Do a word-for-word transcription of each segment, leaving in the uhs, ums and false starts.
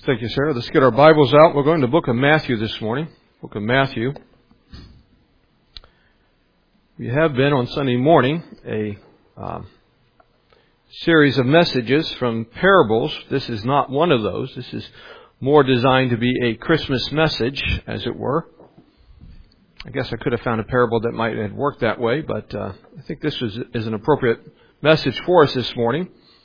Thank you, Sarah. Let's get our Bibles out. We're going to the book of Matthew this morning. Book of Matthew. We have been on Sunday morning a um, series of messages from parables. This is not one of those. This is more designed to be a Christmas message, as it were. I guess I could have found a parable that might have worked that way, but uh, I think this is, is an appropriate message for us this morning.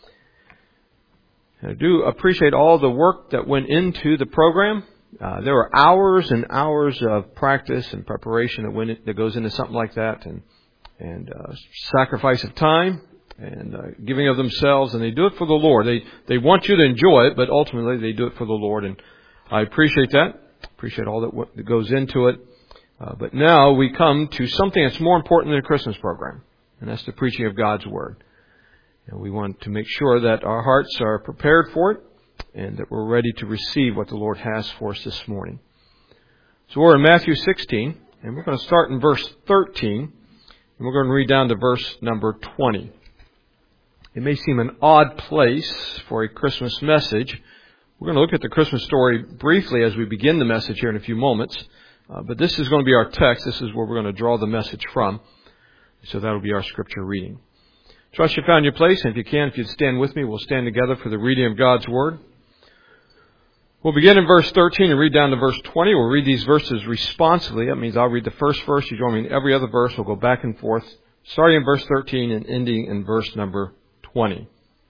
I do appreciate all the work that went into the program. Uh, there were hours and hours of practice and preparation that went in, that goes into something like that, and and uh, sacrifice of time and uh, giving of themselves, and they do it for the Lord. They they want you to enjoy it, but ultimately they do it for the Lord, and I appreciate that. Appreciate all that, what, that goes into it. Uh, but now we come to something that's more important than a Christmas program, and that's the preaching of God's Word. And we want to make sure that our hearts are prepared for it and that we're ready to receive what the Lord has for us this morning. So we're in Matthew sixteen, and we're going to start in verse thirteen, and we're going to read down to verse number twenty. It may seem an odd place for a Christmas message. We're going to look at the Christmas story briefly as we begin the message here in a few moments. Uh, but this is going to be our text. This is where we're going to draw the message from. So that will be our scripture reading. Trust you found your place, and if you can, if you'd stand with me, we'll stand together for the reading of God's Word. We'll begin in verse thirteen and read down to verse twenty. We'll read these verses responsively. That means I'll read the first verse, you join me in every other verse. We'll go back and forth, starting in verse thirteen and ending in verse number twenty.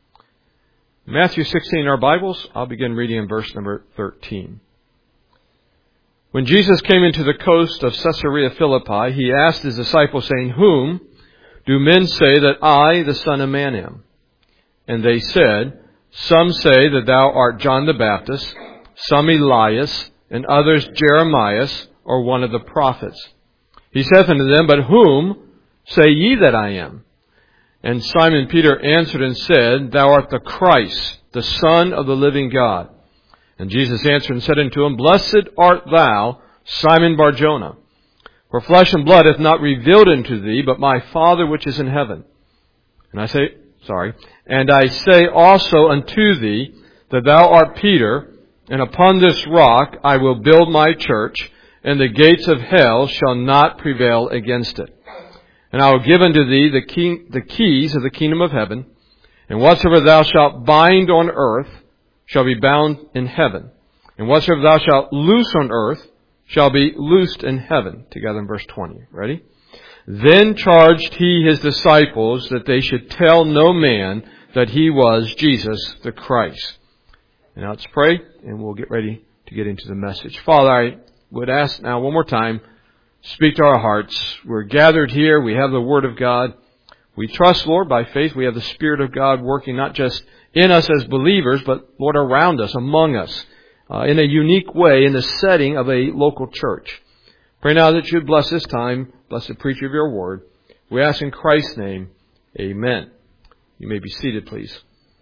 Matthew sixteen in our Bibles, I'll begin reading in verse number thirteen. When Jesus came into the coast of Caesarea Philippi, he asked his disciples, saying, "Whom do men say that I, the Son of Man, am?" And they said, "Some say that thou art John the Baptist, some Elias, and others Jeremiah, or one of the prophets." He saith unto them, "But whom say ye that I am?" And Simon Peter answered and said, "Thou art the Christ, the Son of the living God." And Jesus answered and said unto him, "Blessed art thou, Simon Bar-Jonah. For flesh and blood hath not revealed unto thee, but my Father which is in heaven. And I say, sorry, and I say also unto thee that thou art Peter, and upon this rock I will build my church, and the gates of hell shall not prevail against it. And I will give unto thee the key, the keys of the kingdom of heaven, and whatsoever thou shalt bind on earth shall be bound in heaven, and whatsoever thou shalt loose on earth shall be loosed in heaven." Together in verse twenty. Ready? "Then charged he his disciples that they should tell no man that he was Jesus the Christ." And now let's pray, and we'll get ready to get into the message. Father, I would ask now one more time, speak to our hearts. We're gathered here. We have the Word of God. We trust, Lord, by faith, we have the Spirit of God working not just in us as believers, but, Lord, around us, among us. Uh, in a unique way in the setting of a local church. Pray now that you would bless this time, bless the preacher of your word. We ask in Christ's name, amen. You may be seated, please.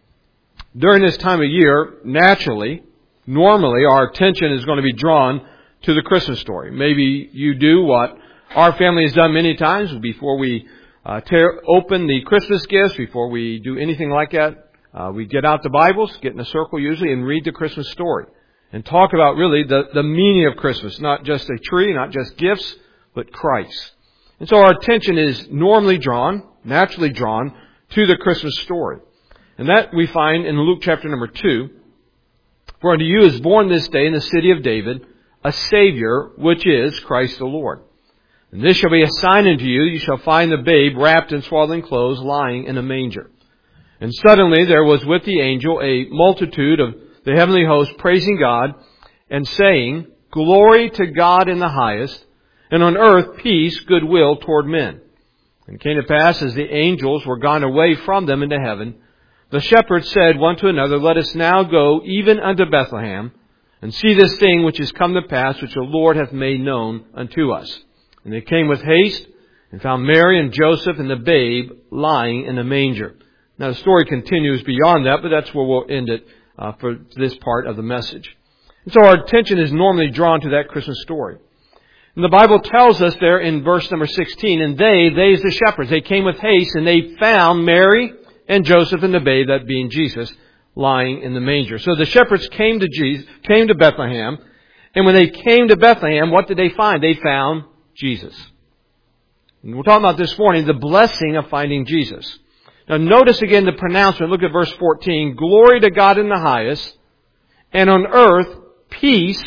During this time of year, naturally, normally, our attention is going to be drawn to the Christmas story. Maybe you do what our family has done many times before we uh, tear open the Christmas gifts, before we do anything like that. Uh, we get out the Bibles, get in a circle usually, and read the Christmas story. And talk about really the, the meaning of Christmas. Not just a tree, not just gifts, but Christ. And so our attention is normally drawn, naturally drawn, to the Christmas story. And that we find in Luke chapter number two. "For unto you is born this day in the city of David a Savior, which is Christ the Lord. And this shall be a sign unto you, you shall find the babe wrapped in swaddling clothes, lying in a manger. And suddenly there was with the angel a multitude of the heavenly host praising God and saying, Glory to God in the highest, and on earth peace, goodwill toward men. And it came to pass, as the angels were gone away from them into heaven, the shepherds said one to another, Let us now go even unto Bethlehem, and see this thing which is come to pass, which the Lord hath made known unto us. And they came with haste, and found Mary and Joseph and the babe lying in a manger." Now the story continues beyond that, but that's where we'll end it uh, for this part of the message. And so our attention is normally drawn to that Christmas story. And the Bible tells us there in verse number sixteen, and they, they is the shepherds, they came with haste, and they found Mary and Joseph and the babe, that being Jesus, lying in the manger. So the shepherds came to Jesus, came to Bethlehem, and when they came to Bethlehem, what did they find? They found Jesus. And we're talking about this morning the blessing of finding Jesus. Now notice again the pronouncement. Look at verse fourteen. Glory to God in the highest, and on earth peace,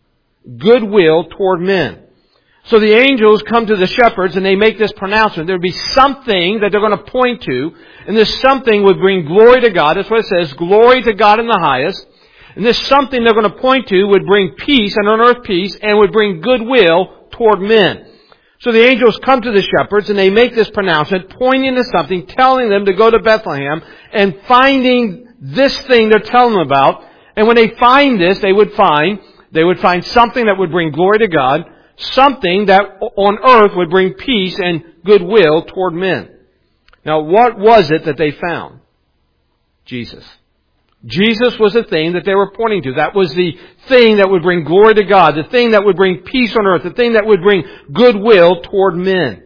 goodwill toward men. So the angels come to the shepherds and they make this pronouncement. There would be something that they're going to point to, and this something would bring glory to God. That's what it says, glory to God in the highest. And this something they're going to point to would bring peace, and on earth peace, and would bring goodwill toward men. So the angels come to the shepherds and they make this pronouncement, pointing to something, telling them to go to Bethlehem and finding this thing they're telling them about. And when they find this, they would find, they would find something that would bring glory to God, something that on earth would bring peace and goodwill toward men. Now, what was it that they found? Jesus. Jesus was the thing that they were pointing to. That was the thing that would bring glory to God, the thing that would bring peace on earth, the thing that would bring goodwill toward men.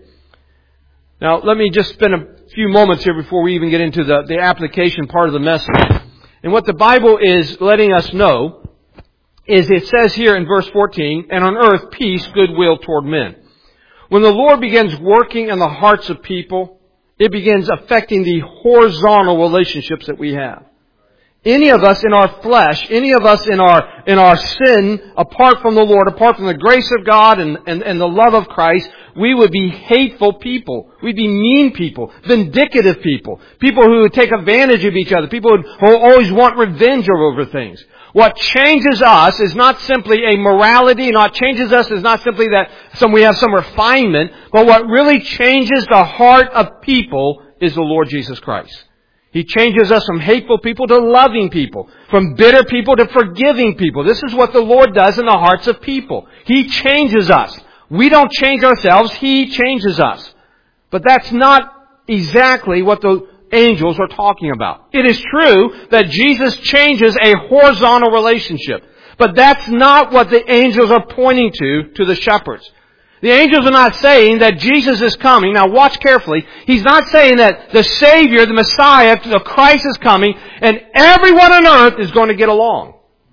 Now, let me just spend a few moments here before we even get into the, the application part of the message. And what the Bible is letting us know is it says here in verse fourteen, and on earth peace, goodwill toward men. When the Lord begins working in the hearts of people, it begins affecting the horizontal relationships that we have. Any of us in our flesh, any of us in our in our sin, apart from the Lord, apart from the grace of God and, and, and the love of Christ, we would be hateful people. We'd be mean people, vindictive people, people who would take advantage of each other, people who would always want revenge over things. What changes us is not simply a morality, not changes us is not simply that some we have some refinement, but what really changes the heart of people is the Lord Jesus Christ. He changes us from hateful people to loving people, from bitter people to forgiving people. This is what the Lord does in the hearts of people. He changes us. We don't change ourselves, He changes us. But that's not exactly what the angels are talking about. It is true that Jesus changes a horizontal relationship, but that's not what the angels are pointing to, to the shepherds. The angels are not saying that Jesus is coming. Now watch carefully. He's not saying that the Savior, the Messiah, the Christ is coming and everyone on earth is going to get along.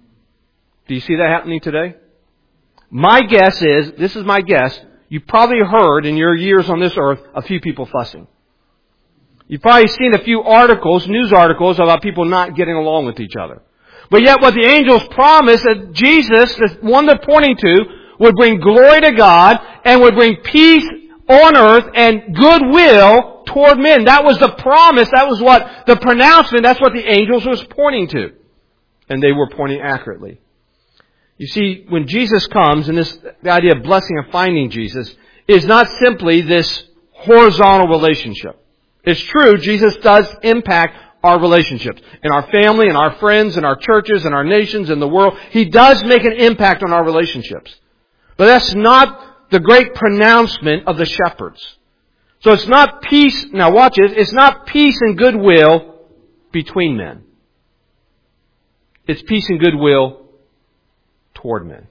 Do you see that happening today? My guess is, this is my guess, you probably heard in your years on this earth a few people fussing. You've probably seen a few articles, news articles about people not getting along with each other. But yet what the angels promised that Jesus, the one they're pointing to, would bring glory to God and would bring peace on earth and goodwill toward men. That was the promise. That was what the pronouncement, that's what the angels was pointing to. And they were pointing accurately. You see, when Jesus comes, and this the idea of blessing and finding Jesus is not simply this horizontal relationship. It's true, Jesus does impact our relationships. In our family, in our friends, in our churches, in our nations, in the world. He does make an impact on our relationships. But that's not the great pronouncement of the shepherds. So it's not peace, now watch it, it's not peace and goodwill between men. It's peace and goodwill toward men.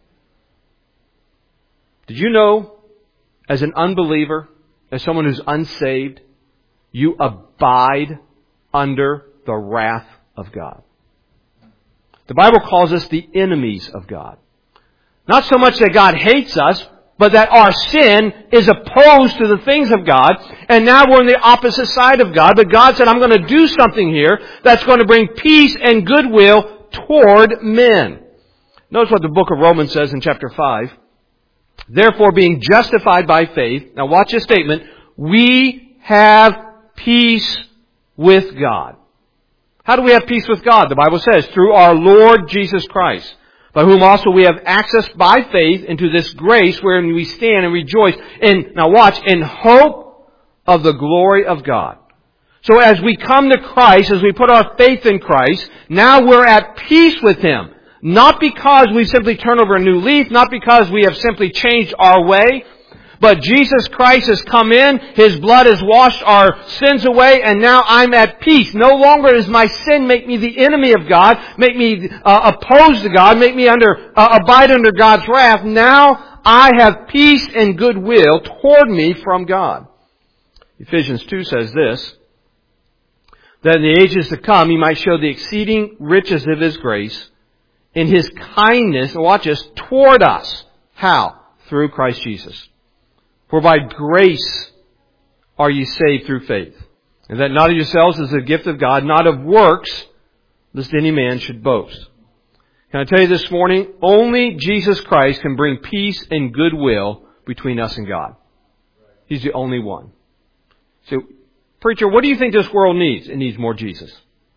Did you know, as an unbeliever, as someone who's unsaved, you abide under the wrath of God? The Bible calls us the enemies of God. Not so much that God hates us, but that our sin is opposed to the things of God, and now we're on the opposite side of God. But God said, I'm going to do something here that's going to bring peace and goodwill toward men. Notice what the book of Romans says in chapter five. Therefore, being justified by faith, now watch this statement, we have peace with God. How do we have peace with God? The Bible says, through our Lord Jesus Christ, by whom also we have access by faith into this grace wherein we stand and rejoice in, now watch, in hope of the glory of God. So as we come to Christ, as we put our faith in Christ, now we're at peace with Him. Not because we simply turn over a new leaf, not because we have simply changed our way, but Jesus Christ has come in, His blood has washed our sins away, and now I'm at peace. No longer does my sin make me the enemy of God, make me uh, opposed to God, make me under uh, abide under God's wrath. Now I have peace and goodwill toward me from God. Ephesians two says this, that in the ages to come He might show the exceeding riches of His grace in His kindness, watch this, toward us. How? Through Christ Jesus. For by grace are ye saved through faith. And that not of yourselves is a gift of God, not of works, lest any man should boast. Can I tell you this morning, only Jesus Christ can bring peace and goodwill between us and God. He's the only one. So, preacher, what do you think this world needs? It needs more Jesus.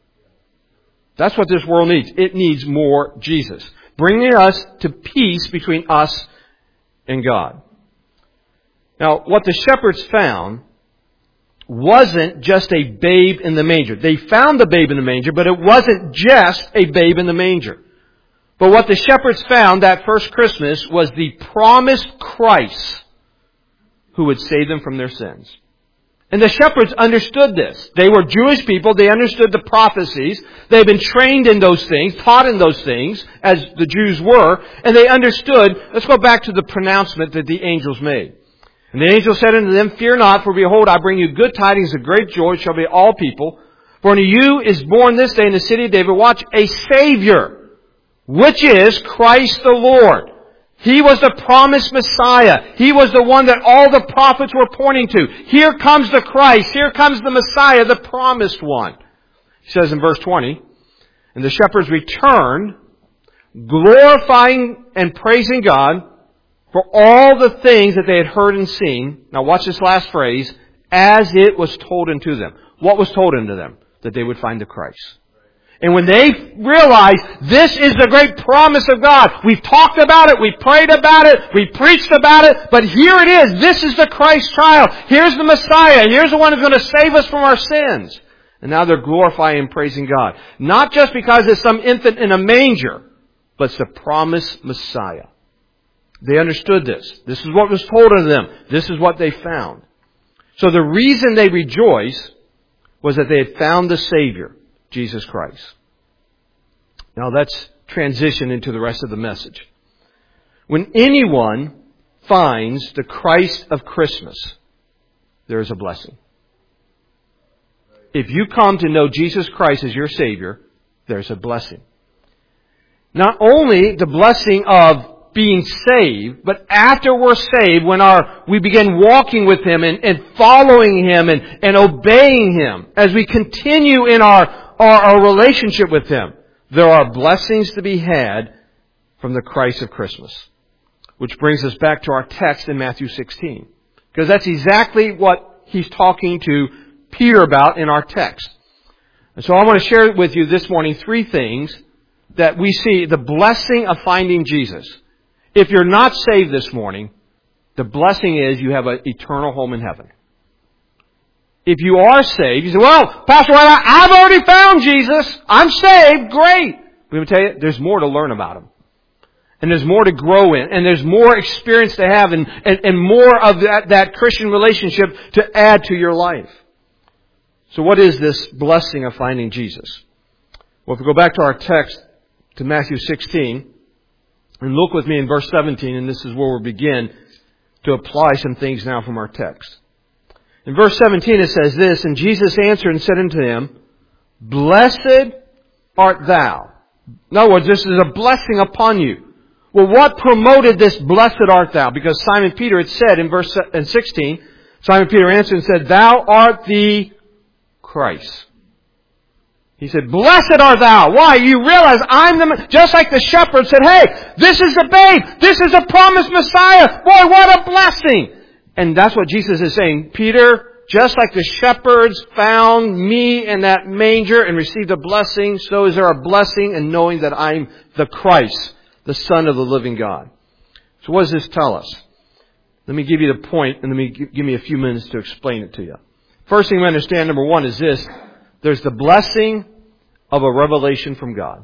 That's what this world needs. It needs more Jesus. Bringing us to peace between us and God. Now, what the shepherds found wasn't just a babe in the manger. They found the babe in the manger, but it wasn't just a babe in the manger. But what the shepherds found that first Christmas was the promised Christ who would save them from their sins. And the shepherds understood this. They were Jewish people. They understood the prophecies. They had been trained in those things, taught in those things, as the Jews were. And they understood. Let's go back to the pronouncement that the angels made. And the angel said unto them, Fear not, for behold, I bring you good tidings of great joy, shall be all people. For unto you is born this day in the city of David, watch, a Savior, which is Christ the Lord. He was the promised Messiah. He was the one that all the prophets were pointing to. Here comes the Christ. Here comes the Messiah, the promised one. He says in verse twenty, And the shepherds returned, glorifying and praising God for all the things that they had heard and seen. Now watch this last phrase. As it was told unto them. What was told unto them? That they would find the Christ. And when they realized this is the great promise of God, we've talked about it, we've prayed about it, we've preached about it, but here it is. This is the Christ child. Here's the Messiah. Here's the one who's going to save us from our sins. And now they're glorifying and praising God. Not just because it's some infant in a manger, but it's the promised Messiah. They understood this. This is what was told unto them. This is what they found. So the reason they rejoiced was that they had found the Savior, Jesus Christ. Now let's transition into the rest of the message. When anyone finds the Christ of Christmas, there is a blessing. If you come to know Jesus Christ as your Savior, there's a blessing. Not only the blessing of being saved, but after we're saved, when our we begin walking with Him and, and following Him and, and obeying Him, as we continue in our, our, our relationship with Him, there are blessings to be had from the Christ of Christmas. Which brings us back to our text in Matthew sixteen. Because that's exactly what He's talking to Peter about in our text. And so I want to share with you this morning three things that we see, the blessing of finding Jesus. If you're not saved this morning, the blessing is you have an eternal home in heaven. If you are saved, you say, well, Pastor White, I've already found Jesus. I'm saved. Great. Let me tell you, there's more to learn about Him. And there's more to grow in. And there's more experience to have and, and, and more of that, that Christian relationship to add to your life. So what is this blessing of finding Jesus? Well, if we go back to our text, to Matthew sixteen, and look with me in verse seventeen, and this is where we'll begin to apply some things now from our text. In verse seventeen it says this, And Jesus answered and said unto him, Blessed art thou. In other words, this is a blessing upon you. Well, what promoted this blessed art thou? Because Simon Peter had said in verse sixteen, Simon Peter answered and said, Thou art the Christ. He said, Blessed art thou. Why? You realize I'm the, just like the shepherd said, hey, this is the babe. This is a promised Messiah. Boy, what a blessing. And that's what Jesus is saying. Peter, just like the shepherds found me in that manger and received a blessing, so is there a blessing in knowing that I'm the Christ, the Son of the living God. So what does this tell us? Let me give you the point and let me give me a few minutes to explain it to you. First thing we understand, number one, is this. There's the blessing of a revelation from God.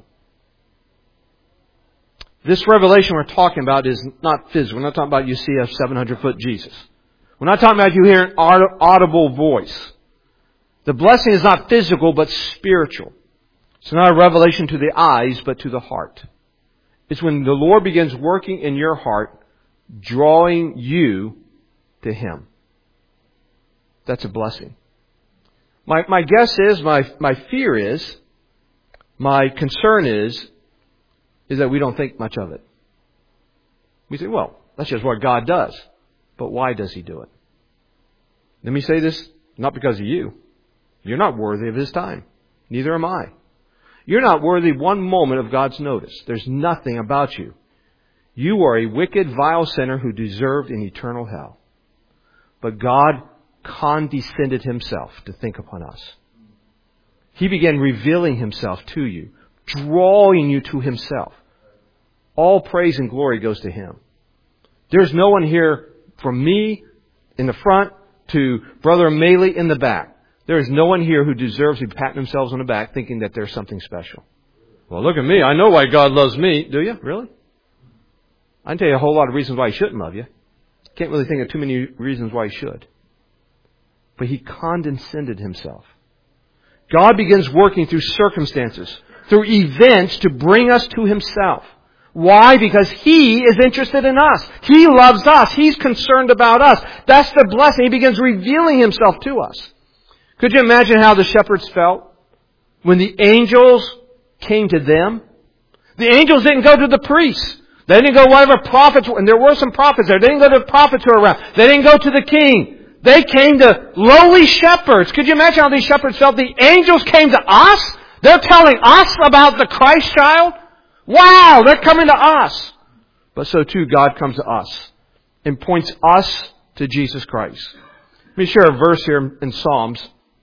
This revelation we're talking about is not physical. We're not talking about you see a seven hundred foot Jesus. We're not talking about you hear an audible voice. The blessing is not physical, but spiritual. It's not a revelation to the eyes, but to the heart. It's when the Lord begins working in your heart, drawing you to Him. That's a blessing. My, my guess is, my, my fear is, my concern is, is that we don't think much of it. We say, well, that's just what God does. But why does He do it? Let me say this, not because of you. You're not worthy of His time. Neither am I. You're not worthy one moment of God's notice. There's nothing about you. You are a wicked, vile sinner who deserved an eternal hell. But God condescended Himself to think upon us. He began revealing Himself to you, drawing you to Himself. All praise and glory goes to Him. There's no one here from me in the front to Brother Maley in the back. There is no one here who deserves to be patting themselves on the back thinking that there's something special. Well, look at me. I know why God loves me. Do you? Really? I can tell you a whole lot of reasons why He shouldn't love you. Can't really think of too many reasons why He should. But He condescended Himself. God begins working through circumstances, through events to bring us to Himself. Why? Because He is interested in us. He loves us. He's concerned about us. That's the blessing. He begins revealing Himself to us. Could you imagine how the shepherds felt when the angels came to them? The angels didn't go to the priests. They didn't go whatever prophets were, and there were some prophets there. They didn't go to the prophets who were around. They didn't go to the king. They came to lowly shepherds. Could you imagine how these shepherds felt? The angels came to us. They're telling us about the Christ child. Wow, they're coming to us. But so too, God comes to us and points us to Jesus Christ. Let me share a verse here in Psalms.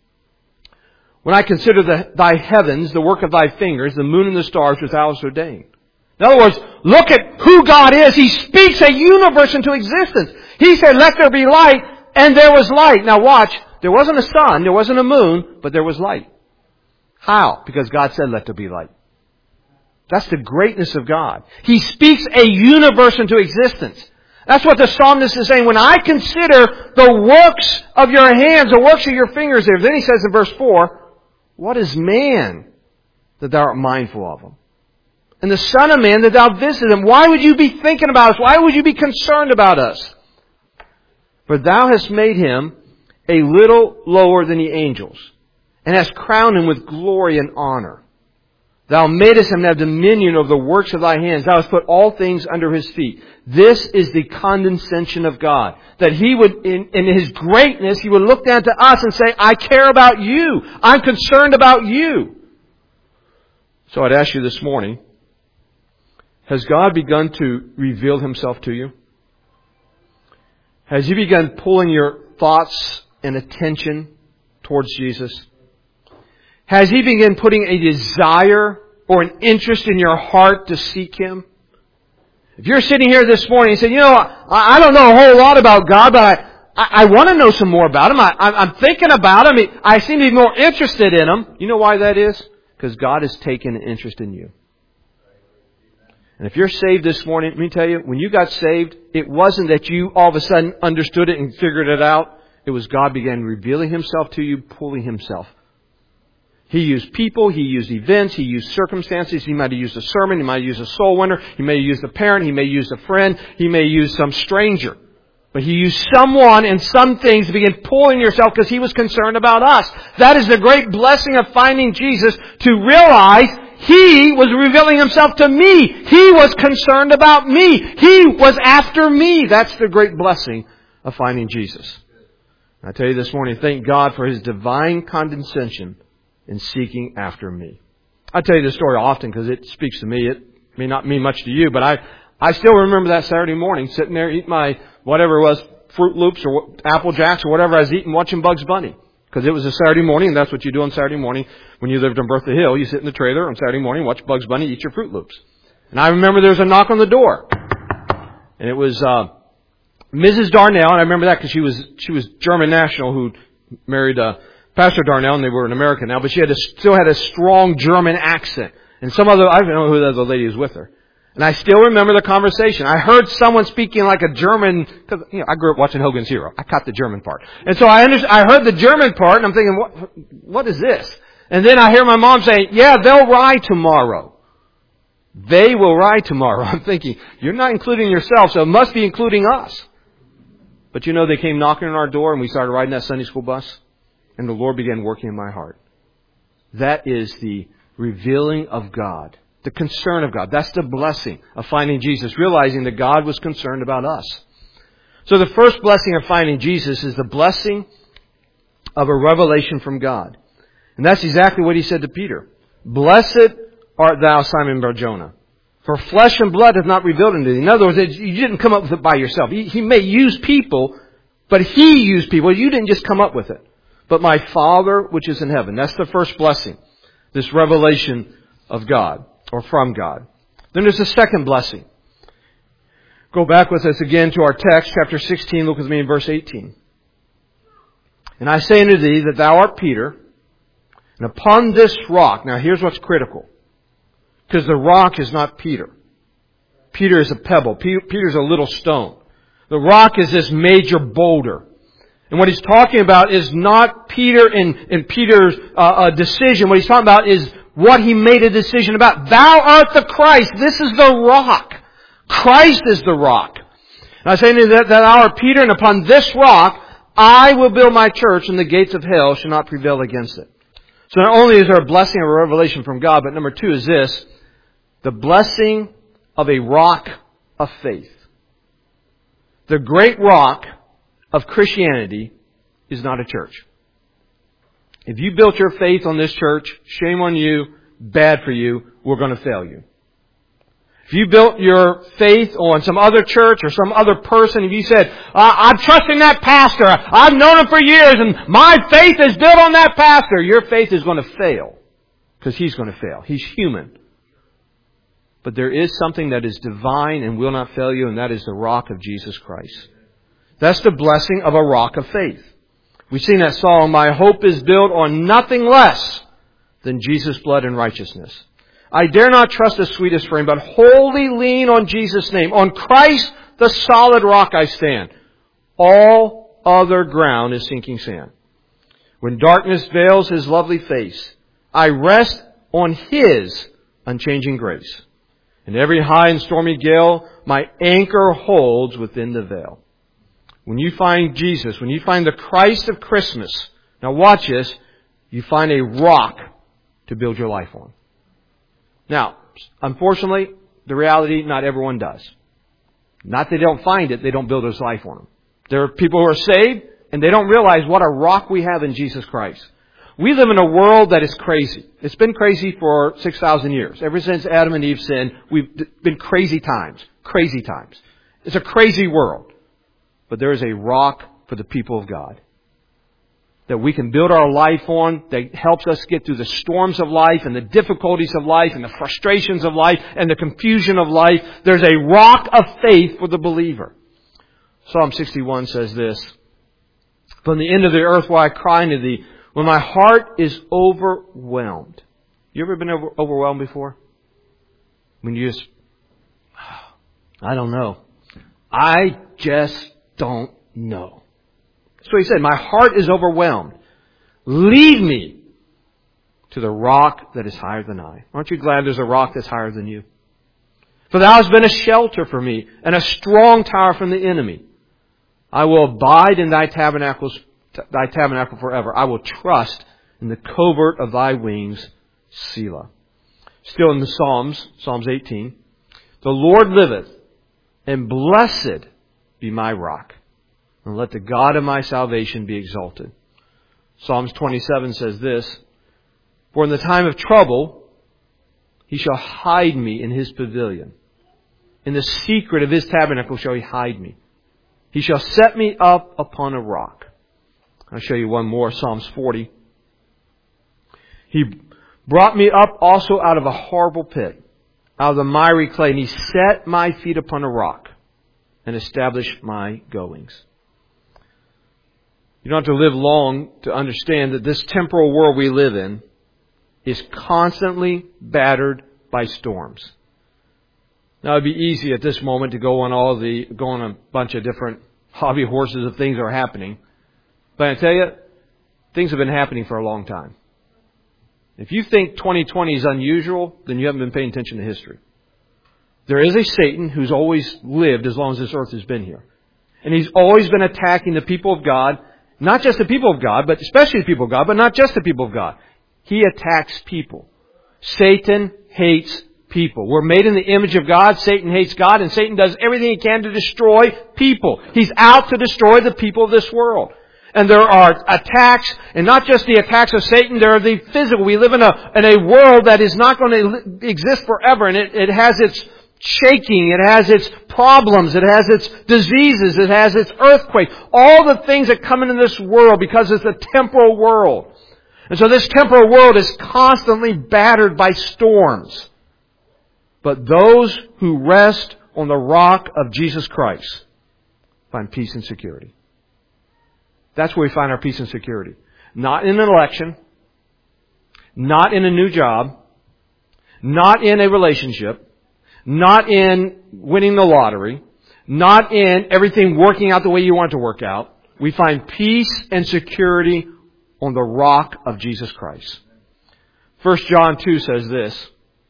When I consider the, thy heavens, the work of thy fingers, the moon and the stars which thou hast ordained. In other words, look at who God is. He speaks a universe into existence. He said, let there be light, and there was light. Now watch, there wasn't a sun, there wasn't a moon, but there was light. How? Because God said, let there be light. That's the greatness of God. He speaks a universe into existence. That's what the psalmist is saying. When I consider the works of your hands, the works of your fingers there. Then he says in verse four, what is man that thou art mindful of him? And the Son of Man that thou visit him. Why would you be thinking about us? Why would you be concerned about us? For thou hast made him a little lower than the angels, and hast crowned him with glory and honor. Thou madest him to have dominion over the works of thy hands. Thou hast put all things under his feet. This is the condescension of God. That He would, in, in His greatness, He would look down to us and say, I care about you. I'm concerned about you. So I'd ask you this morning, has God begun to reveal Himself to you? Has He begun pulling your thoughts and attention towards Jesus? Has He begun putting a desire or an interest in your heart to seek Him? If you're sitting here this morning and say, you know, I, I don't know a whole lot about God, but I, I, I want to know some more about Him. I, I'm thinking about Him. I seem to be more interested in Him. You know why that is? Because God has taken an interest in you. And if you're saved this morning, let me tell you, when you got saved, it wasn't that you all of a sudden understood it and figured it out. It was God began revealing Himself to you, pulling Himself. He used people, He used events, He used circumstances. He might have used a sermon, He might have used a soul winner, He may have used a parent, He may have used a friend, He may have used some stranger. But He used someone and some things to begin pulling yourself because He was concerned about us. That is the great blessing of finding Jesus, to realize He was revealing Himself to me. He was concerned about me. He was after me. That's the great blessing of finding Jesus. I tell you this morning, thank God for His divine condescension in seeking after me. I tell you this story often because it speaks to me. It may not mean much to you, but I, I still remember that Saturday morning sitting there eating my, whatever it was, Fruit Loops or Apple Jacks or whatever I was eating, watching Bugs Bunny. Because it was a Saturday morning, and that's what you do on Saturday morning when you lived on Bertha Hill. You sit in the trailer on Saturday morning, watch Bugs Bunny, eat your Fruit Loops. And I remember there was a knock on the door. And it was uh Missus Darnell, and I remember that because she was she was German national who married uh, Pastor Darnell, and they were an American now, but she had a, still had a strong German accent. And some other, I don't know who the other lady was with her. And I still remember the conversation. I heard someone speaking like a German, because you know, I grew up watching Hogan's Hero. I caught the German part. And so I under, I heard the German part, and I'm thinking, what, what is this? And then I hear my mom saying, yeah, they'll ride tomorrow. They will ride tomorrow. I'm thinking, you're not including yourself, so it must be including us. But you know, they came knocking on our door, and we started riding that Sunday school bus. and the Lord began working in my heart. That is the revealing of God, the concern of God. That's the blessing of finding Jesus, realizing that God was concerned about us. So the first blessing of finding Jesus is the blessing of a revelation from God. And that's exactly what He said to Peter. Blessed art thou, Simon Bar-Jonah, for flesh and blood have not revealed unto thee. In other words, you didn't come up with it by yourself. He, he may use people, but He used people. You didn't just come up with it. But my Father which is in heaven. That's the first blessing. This revelation of God, or from God. Then there's a second blessing. Go back with us again to our text, chapter sixteen. Look with me in verse eighteen. And I say unto thee that thou art Peter, and upon this rock, now here's what's critical. Because the rock is not Peter. Peter is a pebble. Peter's a little stone. The rock is this major boulder. And what he's talking about is not Peter and, and Peter's uh, uh, decision. What he's talking about is what he made a decision about. Thou art the Christ. This is the rock. Christ is the rock. And I say to you that, that thou art Peter, and upon this rock I will build my church, and the gates of hell shall not prevail against it. So not only is there a blessing of a revelation from God, but number two is this, the blessing of a rock of faith. The great rock of Christianity is not a church. If you built your faith on this church, shame on you, bad for you, we're going to fail you. If you built your faith on some other church or some other person, if you said, uh, I'm trusting that pastor, I've known him for years and my faith is built on that pastor, your faith is going to fail. Because he's going to fail. He's human. But there is something that is divine and will not fail you, and that is the rock of Jesus Christ. That's the blessing of a rock of faith. We sing that song, my hope is built on nothing less than Jesus' blood and righteousness. I dare not trust the sweetest frame, but wholly lean on Jesus' name. On Christ, the solid rock I stand. All other ground is sinking sand. When darkness veils His lovely face, I rest on His unchanging grace. In every high and stormy gale, my anchor holds within the veil. When you find Jesus, when you find the Christ of Christmas, now watch this, you find a rock to build your life on. Now, unfortunately, the reality, not everyone does. Not that they don't find it, they don't build His life on them. There are people who are saved, and they don't realize what a rock we have in Jesus Christ. We live in a world that is crazy. It's been crazy for six thousand years. Ever since Adam and Eve sinned, we've been crazy times. Crazy times. It's a crazy world. But there is a rock for the people of God that we can build our life on, that helps us get through the storms of life and the difficulties of life and the frustrations of life and the confusion of life. There's a rock of faith for the believer. Psalm sixty-one says this, from the end of the earth will I cry unto thee, when my heart is overwhelmed. You ever been over, overwhelmed before? When you just, I don't know. I just don't know. That's what he said. My heart is overwhelmed. Lead me to the rock that is higher than I. Aren't you glad there's a rock that's higher than you? For thou hast been a shelter for me and a strong tower from the enemy. I will abide in thy tabernacles Thy tabernacle forever. I will trust in the covert of thy wings, Selah. Still in the Psalms, Psalms eighteen. The Lord liveth, and blessed be my rock. And let the God of my salvation be exalted. Psalms twenty-seven says this, for in the time of trouble, He shall hide me in His pavilion. In the secret of His tabernacle shall He hide me. He shall set me up upon a rock. I'll show you one more, Psalms forty. He brought me up also out of a horrible pit, out of the miry clay, and He set my feet upon a rock and established my goings. You don't have to live long to understand that this temporal world we live in is constantly battered by storms. Now it'd be easy at this moment to go on all the, go on a bunch of different hobby horses of things that are happening. But I tell you, things have been happening for a long time. If you think twenty twenty is unusual, then you haven't been paying attention to history. There is a Satan who's always lived as long as this earth has been here. And he's always been attacking the people of God. Not just the people of God, but especially the people of God, but not just the people of God. He attacks people. Satan hates people. We're made in the image of God. Satan hates God, and Satan does everything he can to destroy people. He's out to destroy the people of this world. And there are attacks, and not just the attacks of Satan, there are the physical. We live in a, in a world that is not going to exist forever, and it, it has its shaking, it has its problems, it has its diseases, it has its earthquakes, all the things that come into this world because it's a temporal world. And so this temporal world is constantly battered by storms. But those who rest on the rock of Jesus Christ find peace and security. That's where we find our peace and security. Not in an election, not in a new job, not in a relationship, not in winning the lottery, not in everything working out the way you want it to work out. We find peace and security on the rock of Jesus Christ. First John two says this,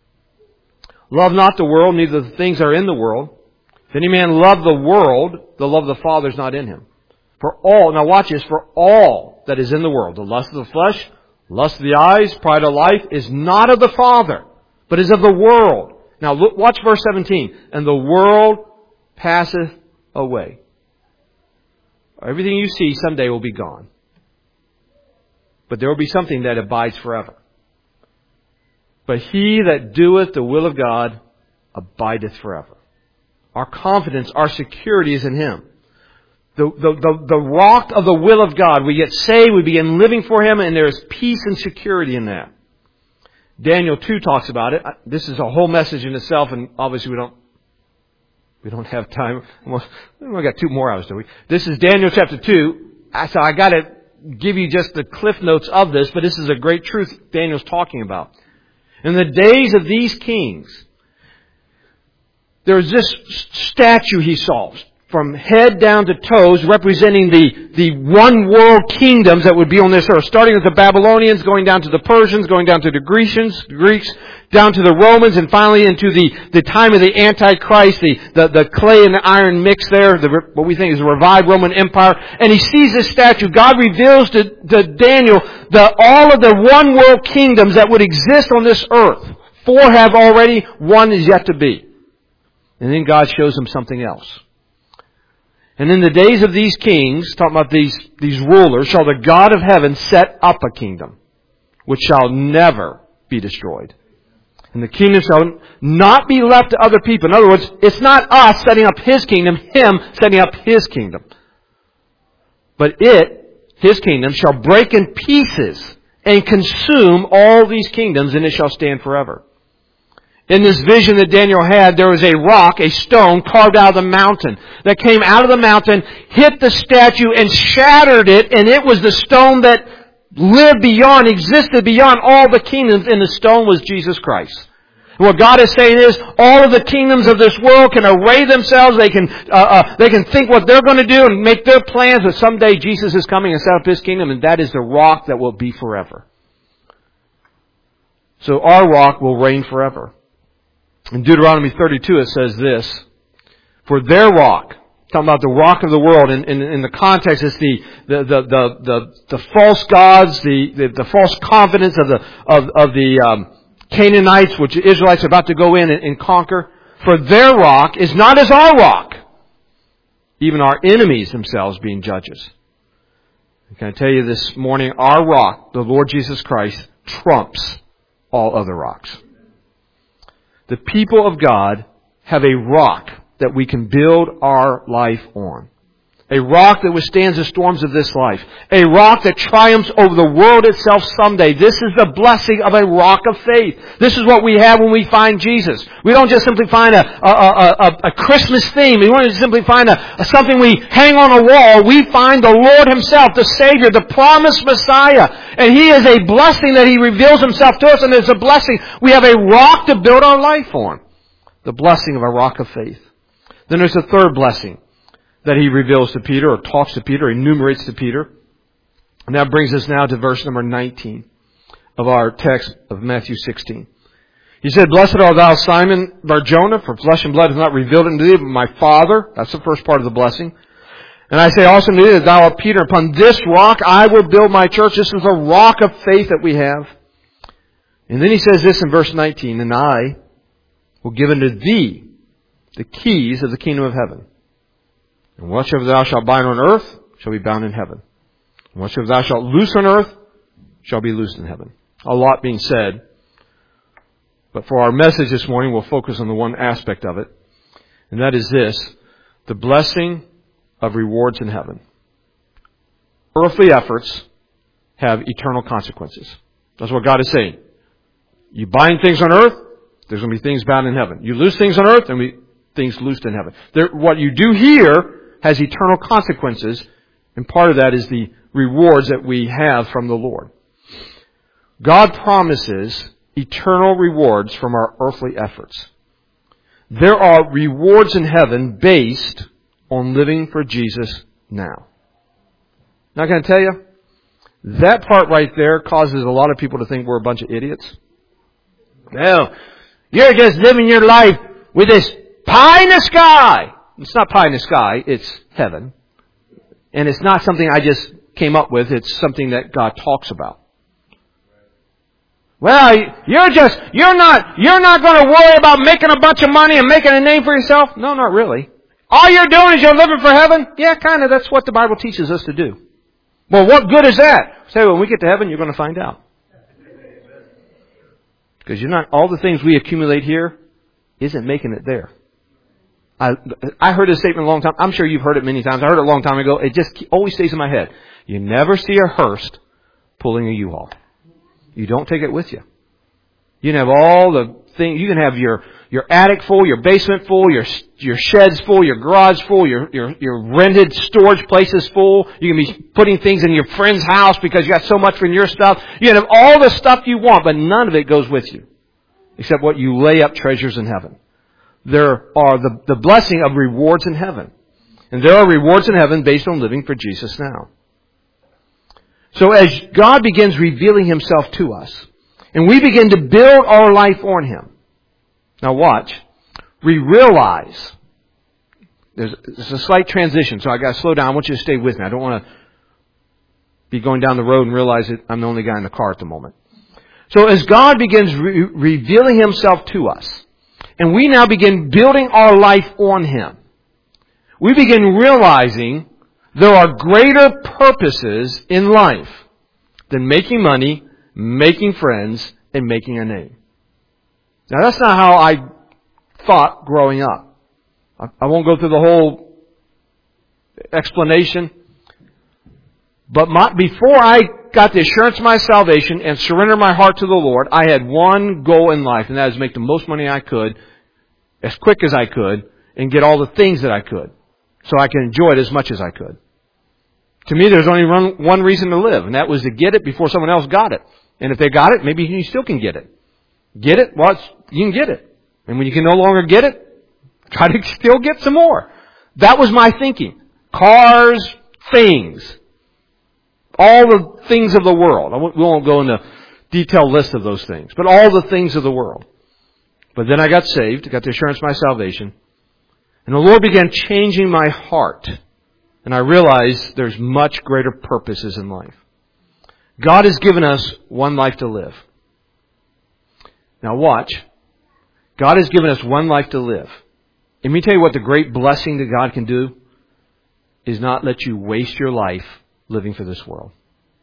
love not the world, neither the things that are in the world. If any man love the world, the love of the Father is not in him. For all, now watch this, for all that is in the world, the lust of the flesh, lust of the eyes, pride of life, is not of the Father, but is of the world. Now look, watch verse seventeen. And the world passeth away. Everything you see someday will be gone. But there will be something that abides forever. But he that doeth the will of God abideth forever. Our confidence, our security is in Him. The, the, the, the rock of the will of God. We get saved, we begin living for Him, and there is peace and security in that. Daniel two talks about it. This is a whole message in itself, and obviously we don't we don't have time. We've got two more hours, do we? This is Daniel chapter two. So I got to give you just the cliff notes of this, but this is a great truth Daniel's talking about. In the days of these kings, there's this statue he saw, from head down to toes, representing the, the one world kingdoms that would be on this earth. Starting with the Babylonians, going down to the Persians, going down to the Grecians, Greeks, down to the Romans, and finally into the, the time of the Antichrist, the, the, the clay and the iron mix there, the, what we think is a revived Roman Empire. And he sees this statue. God reveals to, to Daniel the, all of the one world kingdoms that would exist on this earth. Four have already, one is yet to be. And then God shows him something else. And in the days of these kings, talking about these, these rulers, shall the God of heaven set up a kingdom, which shall never be destroyed. And the kingdom shall not be left to other people. In other words, it's not us setting up His kingdom, Him setting up His kingdom. But it, His kingdom, shall break in pieces and consume all these kingdoms, and it shall stand forever. In this vision that Daniel had, there was a rock, a stone, carved out of the mountain, that came out of the mountain, hit the statue, and shattered it, and it was the stone that lived beyond, existed beyond all the kingdoms, and the stone was Jesus Christ. And what God is saying is, all of the kingdoms of this world can array themselves, they can, uh, uh, they can think what they're going to do and make their plans, but someday Jesus is coming and set up His kingdom, and that is the rock that will be forever. So our rock will reign forever. In Deuteronomy thirty-two it says this, for their rock, talking about the rock of the world, in, in, in the context it's the, the, the, the, the, the false gods, the, the, the false confidence of the, of, of the um, Canaanites, which the Israelites are about to go in and, and conquer. For their rock is not as our rock, even our enemies themselves being judges. Can I tell you this morning, our rock, the Lord Jesus Christ, trumps all other rocks. The people of God have a rock that we can build our life on. A rock that withstands the storms of this life. A rock that triumphs over the world itself someday. This is the blessing of a rock of faith. This is what we have when we find Jesus. We don't just simply find a, a, a, a, a Christmas theme. We don't just simply find a, a something we hang on a wall. We find the Lord Himself, the Savior, the promised Messiah. And He is a blessing that He reveals Himself to us, and it's a blessing. We have a rock to build our life on. The blessing of a rock of faith. Then there's a third blessing that He reveals to Peter, or talks to Peter, enumerates to Peter. And that brings us now to verse number nineteen of our text of Matthew sixteen. He said, blessed art thou, Simon Bar-Jonah, for flesh and blood has not revealed it unto thee, but my Father. That's the first part of the blessing. And I say also to thee that thou art Peter, upon this rock I will build my church. This is the rock of faith that we have. And then he says this in verse nineteen, and I will give unto thee the keys of the kingdom of heaven. And whatsoever thou shalt bind on earth shall be bound in heaven. And whatsoever thou shalt loose on earth shall be loosed in heaven. A lot being said. But for our message this morning, we'll focus on the one aspect of it. And that is this, the blessing of rewards in heaven. Earthly efforts have eternal consequences. That's what God is saying. You bind things on earth, there's going to be things bound in heaven. You loose things on earth, there will be things loosed in heaven. There, what you do here has eternal consequences, and part of that is the rewards that we have from the Lord. God promises eternal rewards from our earthly efforts. There are rewards in heaven based on living for Jesus now. Now, can I tell you, that part right there causes a lot of people to think we're a bunch of idiots. No, you're just living your life with this pie in the sky. It's not pie in the sky, it's heaven. And it's not something I just came up with, it's something that God talks about. Well, you're just, you're not, you're not going to worry about making a bunch of money and making a name for yourself. No, not really. All you're doing is you're living for heaven. Yeah, kind of. That's what the Bible teaches us to do. Well, what good is that? Say, when we get to heaven, you're going to find out. Because you're not, all the things we accumulate here isn't making it there. I, I heard this statement a long time. I'm sure you've heard it many times. I heard it a long time ago. It just always stays in my head. You never see a hearse pulling a U-Haul. You don't take it with you. You can have all the things. You can have your your attic full, your basement full, your your sheds full, your garage full, your your your rented storage places full. You can be putting things in your friend's house because you got so much from your stuff. You can have all the stuff you want, but none of it goes with you, except what you lay up treasures in heaven. There are the the blessing of rewards in heaven, and there are rewards in heaven based on living for Jesus now. So as God begins revealing Himself to us, and we begin to build our life on Him. Now watch. We realize, there's, there's a slight transition, so I got to slow down. I want you to stay with me. I don't want to be going down the road and realize that I'm the only guy in the car at the moment. So as God begins re- revealing Himself to us, and we now begin building our life on Him, we begin realizing there are greater purposes in life than making money, making friends, and making a name. Now that's not how I thought growing up. I won't go through the whole explanation. But my, before I got the assurance of my salvation and surrendered my heart to the Lord, I had one goal in life, and that is make the most money I could, as quick as I could, and get all the things that I could, so I could enjoy it as much as I could. To me, there's only one, one reason to live, and that was to get it before someone else got it. And if they got it, maybe you still can get it. Get it? Well, it's, you can get it. And when you can no longer get it, try to still get some more. That was my thinking. Cars, things. All the things of the world. I won't, we won't go into detailed list of those things. But all the things of the world. But then I got saved, got the assurance of my salvation. And the Lord began changing my heart. And I realized there's much greater purposes in life. God has given us one life to live. Now watch. God has given us one life to live. Let me tell you what the great blessing that God can do is not let you waste your life living for this world.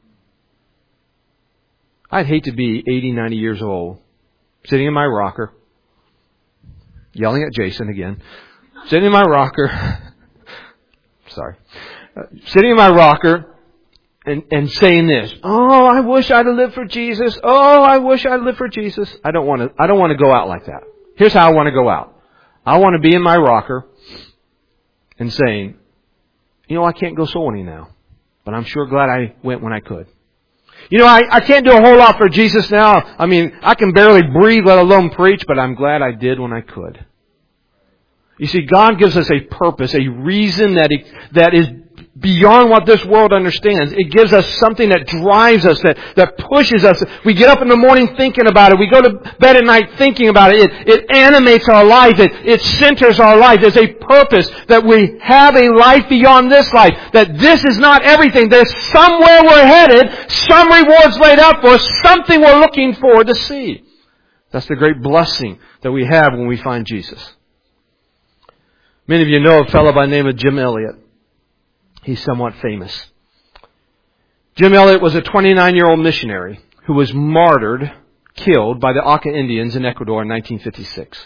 I'd hate to be eighty, ninety years old, sitting in my rocker, yelling at Jason again, sitting in my rocker, sorry, uh, sitting in my rocker and, and saying this, oh, I wish I'd have lived for Jesus. Oh, I wish I'd lived for Jesus. I don't want to, I don't want to go out like that. Here's how I want to go out. I want to be in my rocker and saying, you know, I can't go soul winning now, but I'm sure glad I went when I could. You know, I, I can't do a whole lot for Jesus now. I mean, I can barely breathe, let alone preach, but I'm glad I did when I could. You see, God gives us a purpose, a reason that he, that is beyond what this world understands. It gives us something that drives us, that, that pushes us. We get up in the morning thinking about it. We go to bed at night thinking about it. It, it animates our life. It, it centers our life. There's a purpose that we have a life beyond this life. That this is not everything. There's somewhere we're headed, some rewards laid out for us, something we're looking forward to see. That's the great blessing that we have when we find Jesus. Many of you know a fellow by the name of Jim Elliot. He's somewhat famous. Jim Elliot was a twenty-nine-year-old missionary who was martyred, killed by the Auca Indians in Ecuador in nineteen fifty-six.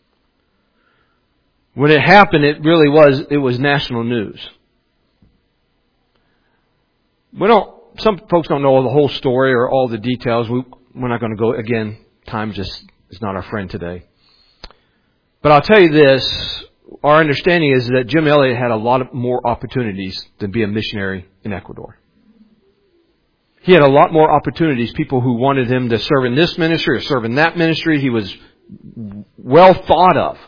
When it happened, it really was, it was national news. We don't, some folks don't know the whole story or all the details. We, we're not going to go, again, time just is not our friend today. But I'll tell you this, our understanding is that Jim Elliot had a lot of more opportunities than be a missionary in Ecuador. He had a lot more opportunities, people who wanted him to serve in this ministry or serve in that ministry. He was well thought of.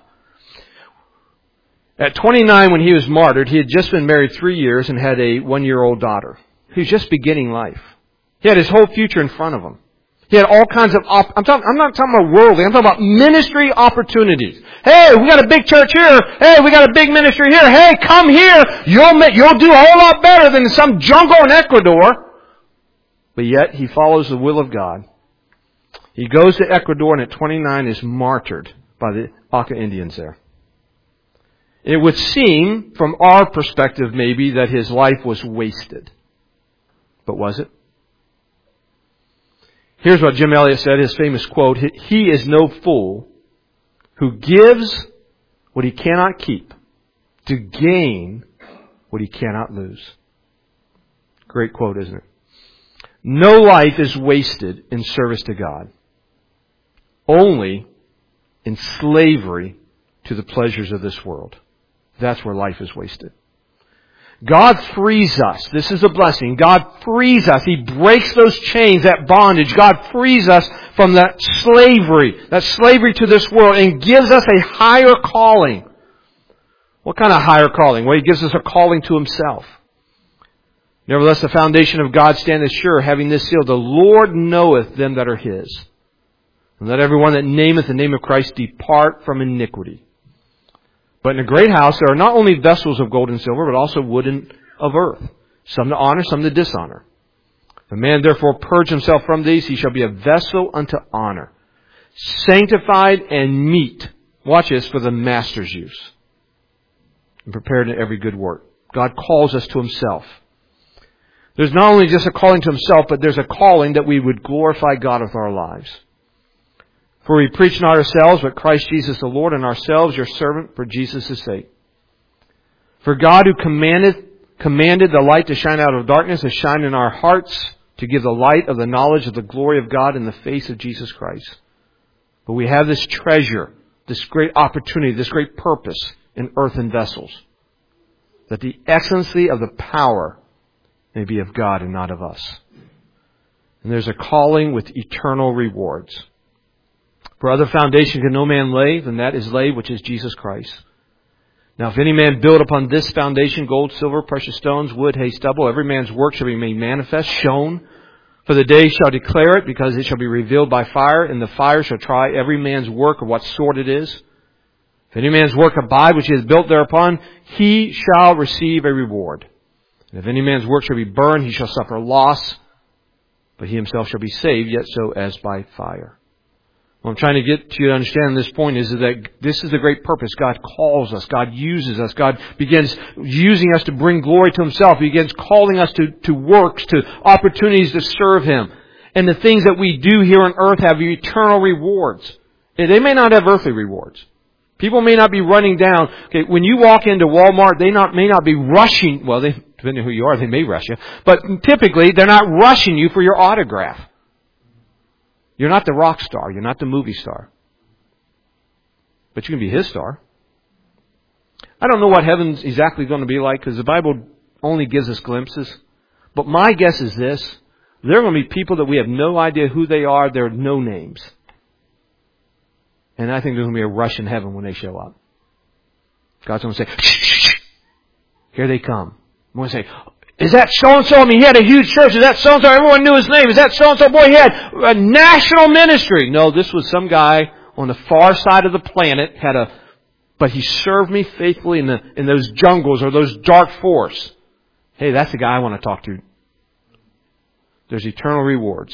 At twenty-nine, when he was martyred, he had just been married three years and had a one-year-old daughter. He was just beginning life. He had his whole future in front of him. He had all kinds of, op- I'm, talking, I'm not talking about worldly, I'm talking about ministry opportunities. Hey, we got a big church here. Hey, we got a big ministry here. Hey, come here. You'll make, you'll do a whole lot better than some jungle in Ecuador. But yet, he follows the will of God. He goes to Ecuador and at twenty-nine is martyred by the Auca Indians there. It would seem, from our perspective maybe, that his life was wasted. But was it? Here's what Jim Elliot said, his famous quote, "He is no fool who gives what he cannot keep to gain what he cannot lose." Great quote, isn't it? No life is wasted in service to God. Only in slavery to the pleasures of this world. That's where life is wasted. God frees us. This is a blessing. God frees us. He breaks those chains, that bondage. God frees us from that slavery, that slavery to this world, and gives us a higher calling. What kind of higher calling? Well, He gives us a calling to Himself. Nevertheless, the foundation of God standeth sure, having this seal, the Lord knoweth them that are His. And let everyone that nameth the name of Christ depart from iniquity. But in a great house there are not only vessels of gold and silver, but also wood and of earth, some to honor, some to dishonor. If a man therefore purge himself from these, he shall be a vessel unto honor, sanctified and meet, watch this, for the master's use, and prepared in every good work. God calls us to Himself. There's not only just a calling to Himself, but there's a calling that we would glorify God with our lives. For we preach not ourselves, but Christ Jesus the Lord, and ourselves your servant for Jesus' sake. For God who commanded, commanded the light to shine out of darkness has shined in our hearts to give the light of the knowledge of the glory of God in the face of Jesus Christ. But we have this treasure, this great opportunity, this great purpose in earthen vessels, that the excellency of the power may be of God and not of us. And there's a calling with eternal rewards. For other foundation can no man lay than that is laid, which is Jesus Christ. Now if any man build upon this foundation gold, silver, precious stones, wood, hay, stubble, every man's work shall be made manifest, shown. For the day shall declare it, because it shall be revealed by fire, and the fire shall try every man's work of what sort it is. If any man's work abide, which he has built thereupon, he shall receive a reward. And if any man's work shall be burned, he shall suffer loss, but he himself shall be saved, yet so as by fire. What I'm trying to get you to understand at this point is that this is the great purpose. God calls us. God uses us. God begins using us to bring glory to Himself. He begins calling us to, to works, to opportunities to serve Him. And the things that we do here on earth have eternal rewards. They may not have earthly rewards. People may not be running down. Okay, when you walk into Walmart, they not may not be rushing. Well, they, depending on who you are, they may rush you. But typically, they're not rushing you for your autograph. You're not the rock star. You're not the movie star. But you can be His star. I don't know what heaven's exactly going to be like, because the Bible only gives us glimpses. But my guess is this. There are going to be people that we have no idea who they are. There are no names. And I think there's going to be a rush in heaven when they show up. God's going to say, shh, shh, shh. Here they come. We say, is that so-and-so? I mean, he had a huge church. Is that so-and-so? Everyone knew his name. Is that so-and-so? Boy, he had a national ministry. No, this was some guy on the far side of the planet, had a, but he served me faithfully in the, in those jungles or those dark forests. Hey, that's the guy I want to talk to. There's eternal rewards.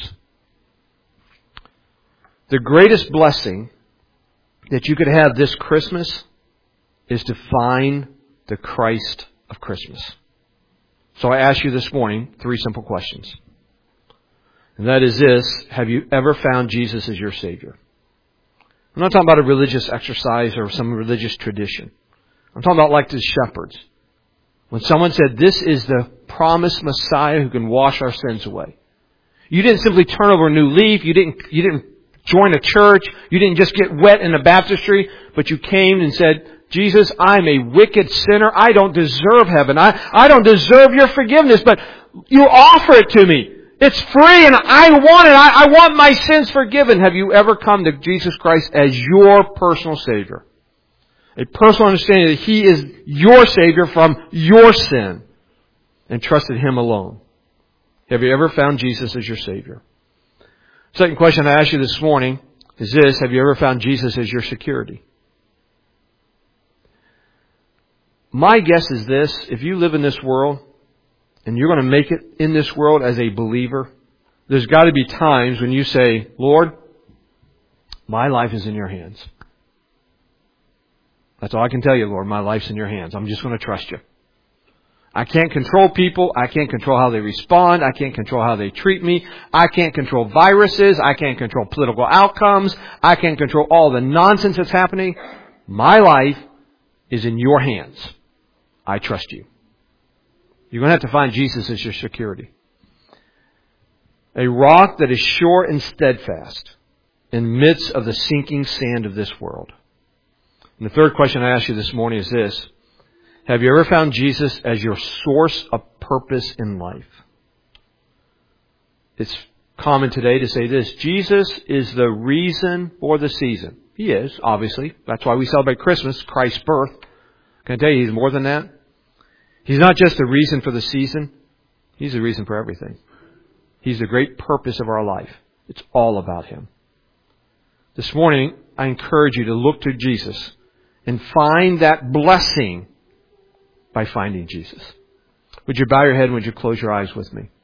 The greatest blessing that you could have this Christmas is to find the Christ of Christmas. So I ask you this morning three simple questions. And that is this: have you ever found Jesus as your Savior? I'm not talking about a religious exercise or some religious tradition. I'm talking about like the shepherds. When someone said, this is the promised Messiah who can wash our sins away. You didn't simply turn over a new leaf. You didn't, you didn't join a church. You didn't just get wet in a baptistry, but you came and said, Jesus, I'm a wicked sinner. I don't deserve heaven. I, I don't deserve your forgiveness, but you offer it to me. It's free and I want it. I, I want my sins forgiven. Have you ever come to Jesus Christ as your personal Savior? A personal understanding that He is your Savior from your sin and trusted Him alone. Have you ever found Jesus as your Savior? Second question I ask you this morning is this: have you ever found Jesus as your security? My guess is this: if you live in this world and you're going to make it in this world as a believer, there's got to be times when you say, Lord, my life is in your hands. That's all I can tell you, Lord. My life's in your hands. I'm just going to trust you. I can't control people. I can't control how they respond. I can't control how they treat me. I can't control viruses. I can't control political outcomes. I can't control all the nonsense that's happening. My life is in your hands. I trust you. You're going to have to find Jesus as your security. A rock that is sure and steadfast in the midst of the sinking sand of this world. And the third question I ask you this morning is this: have you ever found Jesus as your source of purpose in life? It's common today to say this: Jesus is the reason for the season. He is, obviously. That's why we celebrate Christmas, Christ's birth. Can I tell you, He's more than that? He's not just the reason for the season. He's the reason for everything. He's the great purpose of our life. It's all about Him. This morning, I encourage you to look to Jesus and find that blessing by finding Jesus. Would you bow your head and would you close your eyes with me?